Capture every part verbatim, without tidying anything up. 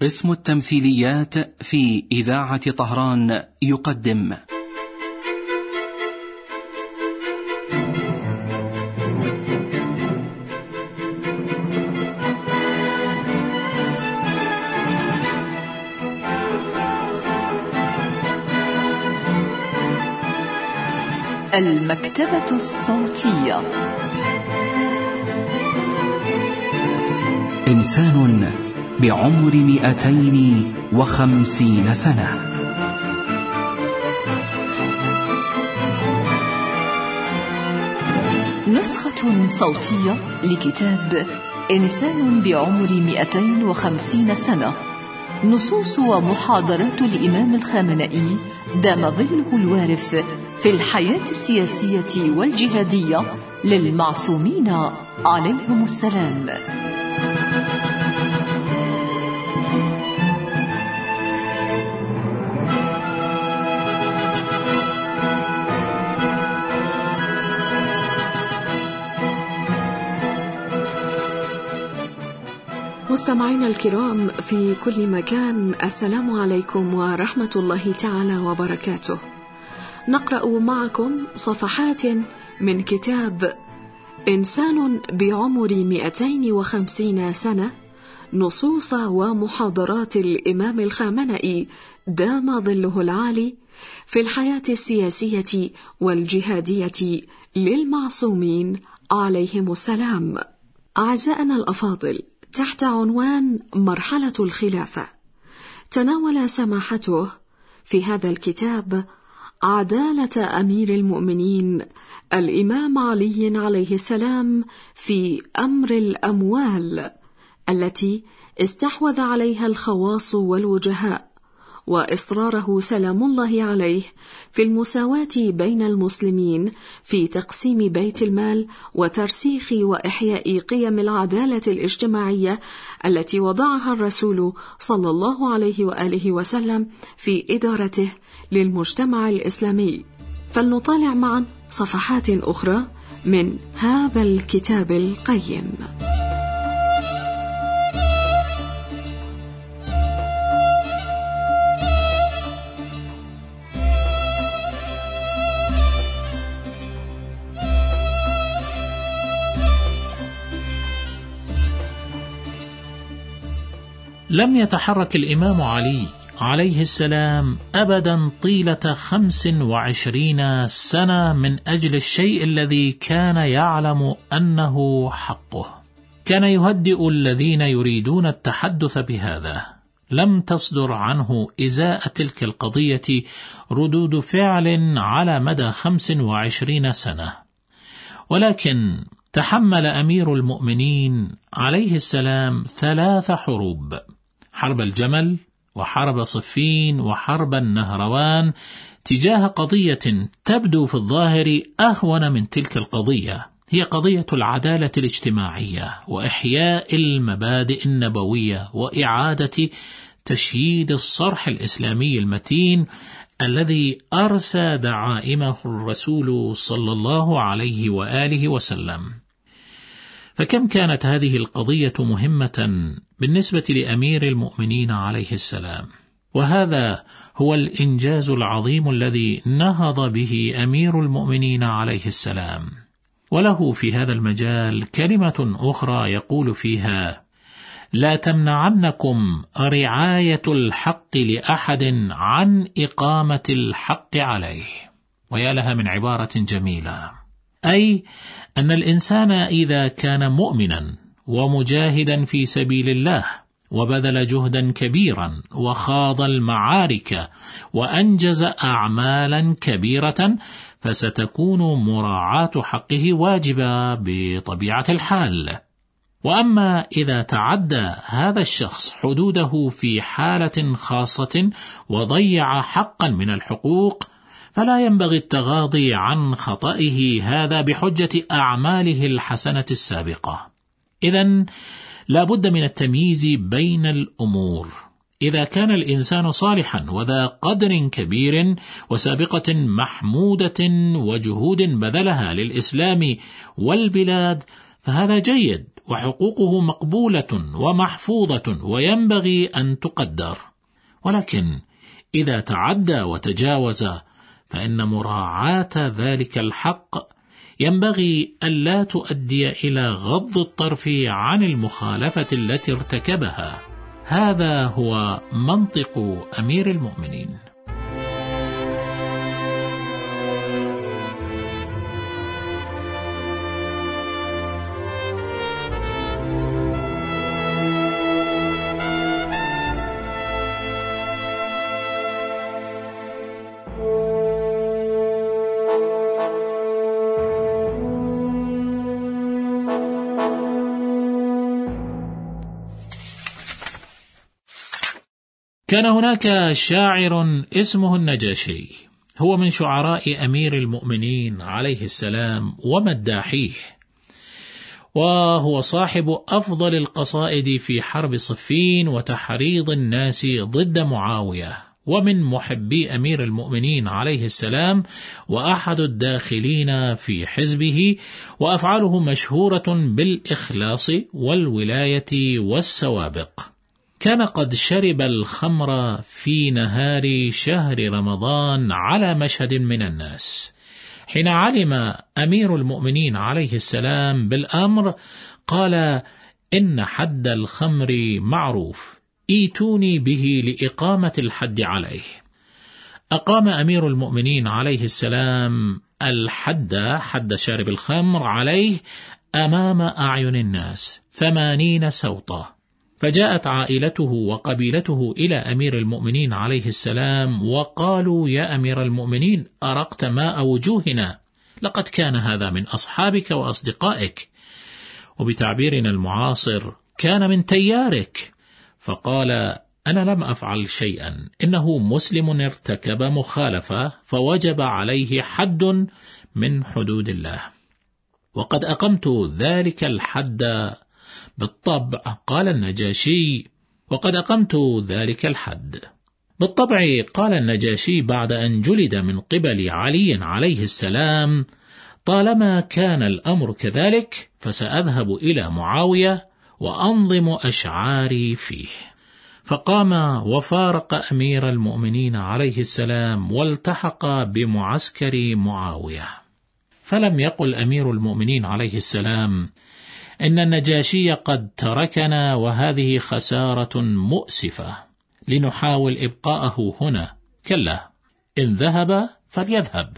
اسم التمثيليات في إذاعة طهران يقدم المكتبة الصوتية. إنسان بعمر مئتين وخمسين سنة. نسخة صوتية لكتاب إنسان بعمر مئتين وخمسين سنة، نصوص ومحاضرات الإمام الخامنئي دام ظله الوارف في الحياة السياسية والجهادية للمعصومين عليهم السلام. مستمعينا الكرام في كل مكان، السلام عليكم ورحمة الله تعالى وبركاته. نقرأ معكم صفحات من كتاب إنسان بعمر مئتين وخمسين سنة، نصوص ومحاضرات الإمام الخامنئي دام ظله العالي في الحياة السياسية والجهادية للمعصومين عليهم السلام. أعزائنا الأفاضل، تحت عنوان مرحلة الخلافة، تناول سماحته في هذا الكتاب عدالة أمير المؤمنين الإمام علي عليه السلام في أمر الأموال التي استحوذ عليها الخواص والوجهاء، وإصراره سلام الله عليه في المساواة بين المسلمين في تقسيم بيت المال وترسيخ وإحياء قيم العدالة الاجتماعية التي وضعها الرسول صلى الله عليه وآله وسلم في إدارته للمجتمع الإسلامي. فلنطالع معا صفحات أخرى من هذا الكتاب القيم. لم يتحرك الإمام علي عليه السلام أبدا طيلة خمس وعشرين سنة من أجل الشيء الذي كان يعلم أنه حقه. كان يهدئ الذين يريدون التحدث بهذا. لم تصدر عنه إزاء تلك القضية ردود فعل على مدى خمس وعشرين سنة، ولكن تحمل أمير المؤمنين عليه السلام ثلاث حروب: حرب الجمل وحرب صفين وحرب النهروان تجاه قضية تبدو في الظاهر أهون من تلك القضية، هي قضية العدالة الاجتماعية وإحياء المبادئ النبوية وإعادة تشييد الصرح الإسلامي المتين الذي أرسى دعائمه الرسول صلى الله عليه وآله وسلم. فكم كانت هذه القضية مهمة بالنسبة لأمير المؤمنين عليه السلام، وهذا هو الإنجاز العظيم الذي نهض به أمير المؤمنين عليه السلام. وله في هذا المجال كلمة أخرى يقول فيها: لا تمنعنكم رعاية الحق لأحد عن إقامة الحق عليه. ويا لها من عبارة جميلة، أي أن الإنسان إذا كان مؤمنا ومجاهدا في سبيل الله وبذل جهدا كبيرا وخاض المعارك وأنجز أعمالا كبيرة، فستكون مراعاة حقه واجبة بطبيعة الحال. وأما إذا تعدى هذا الشخص حدوده في حالة خاصة وضيع حقا من الحقوق، فلا ينبغي التغاضي عن خطئه هذا بحجة أعماله الحسنة السابقة. إذن لا بد من التمييز بين الأمور. إذا كان الإنسان صالحا وذا قدر كبير وسابقة محمودة وجهود بذلها للإسلام والبلاد، فهذا جيد وحقوقه مقبولة ومحفوظة وينبغي أن تقدر، ولكن إذا تعدى وتجاوز فإن مراعاة ذلك الحق ينبغي ألا تؤدي إلى غض الطرف عن المخالفة التي ارتكبها. هذا هو منطق أمير المؤمنين. كان هناك شاعر اسمه النجاشي، هو من شعراء أمير المؤمنين عليه السلام ومداحيه، وهو صاحب أفضل القصائد في حرب صفين وتحريض الناس ضد معاوية، ومن محبي أمير المؤمنين عليه السلام، وأحد الداخلين في حزبه، وأفعاله مشهورة بالإخلاص والولاية والسوابق. كان قد شرب الخمر في نهار شهر رمضان على مشهد من الناس. حين علم أمير المؤمنين عليه السلام بالأمر قال: إن حد الخمر معروف، ايتوني به لإقامة الحد عليه. أقام أمير المؤمنين عليه السلام الحد، حد شارب الخمر، عليه أمام أعين الناس ثمانين سوطة. فجاءت عائلته وقبيلته إلى أمير المؤمنين عليه السلام وقالوا: يا أمير المؤمنين، أرقت ماء وجوهنا، لقد كان هذا من أصحابك وأصدقائك، وبتعبيرنا المعاصر كان من تيارك. فقال: أنا لم أفعل شيئا، إنه مسلم ارتكب مخالفة فوجب عليه حد من حدود الله، وقد أقمت ذلك الحد بالطبع. قال النجاشي: وقد أقمت ذلك الحد بالطبع. قال النجاشي بعد أن جلد من قبل علي عليه السلام: طالما كان الأمر كذلك فسأذهب إلى معاوية وأنظم أشعاري فيه. فقام وفارق أمير المؤمنين عليه السلام والتحق بمعسكر معاوية. فلم يقل أمير المؤمنين عليه السلام: إن النجاشي قد تركنا وهذه خسارة مؤسفة، لنحاول إبقاءه هنا. كلا، إن ذهب فليذهب.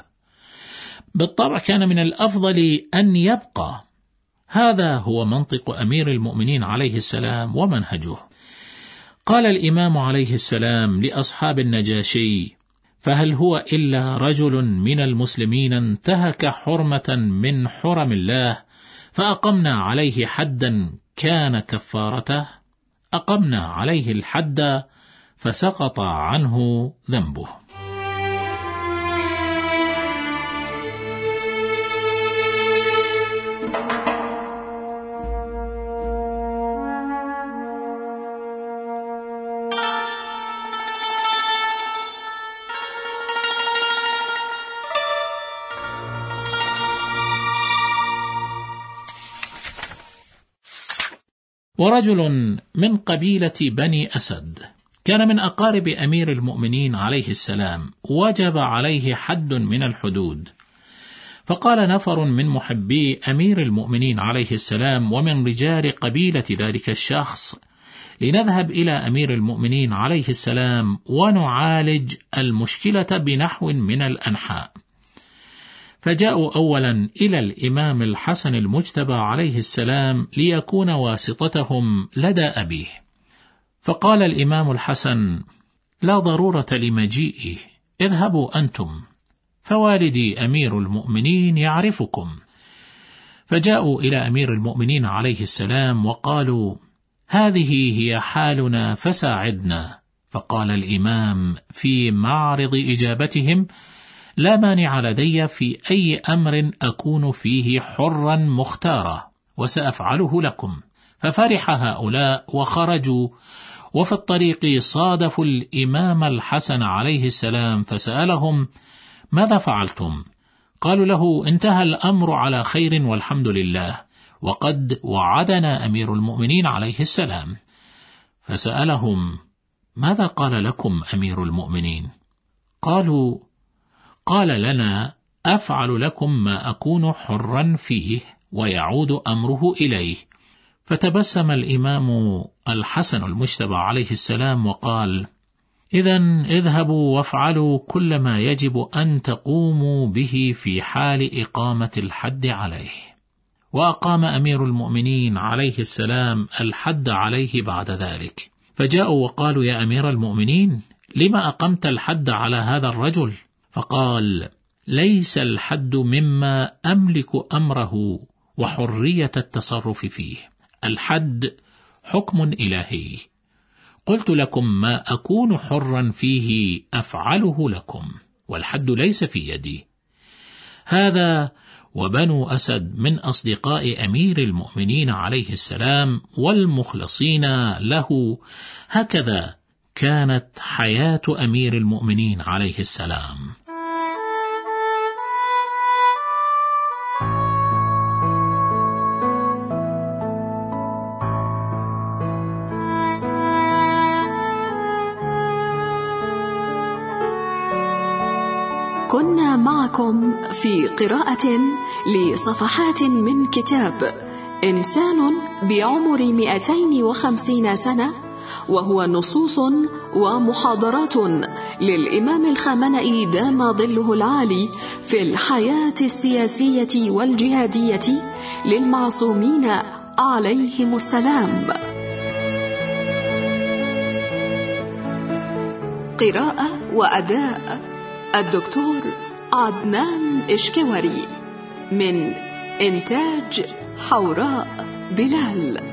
بالطبع كان من الأفضل أن يبقى. هذا هو منطق أمير المؤمنين عليه السلام ومنهجه. قال الإمام عليه السلام لأصحاب النجاشي: فهل هو إلا رجل من المسلمين انتهك حرمة من حرم الله فأقمنا عليه حدا كان كفارته؟ أقمنا عليه الحد فسقط عنه ذنبه. ورجل من قبيلة بني أسد كان من أقارب أمير المؤمنين عليه السلام، وجب عليه حد من الحدود. فقال نفر من محبي أمير المؤمنين عليه السلام ومن رجال قبيلة ذلك الشخص: لنذهب إلى أمير المؤمنين عليه السلام ونعالج المشكلة بنحو من الأنحاء. فجاءوا أولا إلى الإمام الحسن المجتبى عليه السلام ليكون واسطتهم لدى أبيه. فقال الإمام الحسن: لا ضرورة لمجيئه، اذهبوا أنتم، فوالدي أمير المؤمنين يعرفكم. فجاءوا إلى أمير المؤمنين عليه السلام وقالوا: هذه هي حالنا فساعدنا. فقال الإمام في معرض إجابتهم: لا مانع لدي في أي أمر أكون فيه حرا مختارا، وسأفعله لكم. ففرح هؤلاء وخرجوا، وفي الطريق صادفوا الإمام الحسن عليه السلام فسألهم: ماذا فعلتم؟ قالوا له: انتهى الأمر على خير والحمد لله، وقد وعدنا أمير المؤمنين عليه السلام. فسألهم: ماذا قال لكم أمير المؤمنين؟ قالوا: قال لنا: أفعل لكم ما أكون حرا فيه ويعود أمره إليه. فتبسم الإمام الحسن المجتبى عليه السلام وقال: إذن اذهبوا وافعلوا كل ما يجب أن تقوموا به في حال إقامة الحد عليه. وأقام أمير المؤمنين عليه السلام الحد عليه بعد ذلك. فجاءوا وقالوا: يا أمير المؤمنين، لما أقمت الحد على هذا الرجل؟ فقال: ليس الحد مما أملك أمره وحرية التصرف فيه، الحد حكم إلهي. قلت لكم ما أكون حرا فيه أفعله لكم، والحد ليس في يدي. هذا وبنو أسد من أصدقاء أمير المؤمنين عليه السلام والمخلصين له. هكذا كانت حياة أمير المؤمنين عليه السلام. كنا معكم في قراءة لصفحات من كتاب إنسان بعمر مئتين وخمسين سنة، وهو نصوص ومحاضرات للإمام الخامنئي دام ظله العالي في الحياة السياسية والجهادية للمعصومين عليهم السلام. قراءة وأداء الدكتور عدنان إشكوري، من إنتاج حوراء بلال.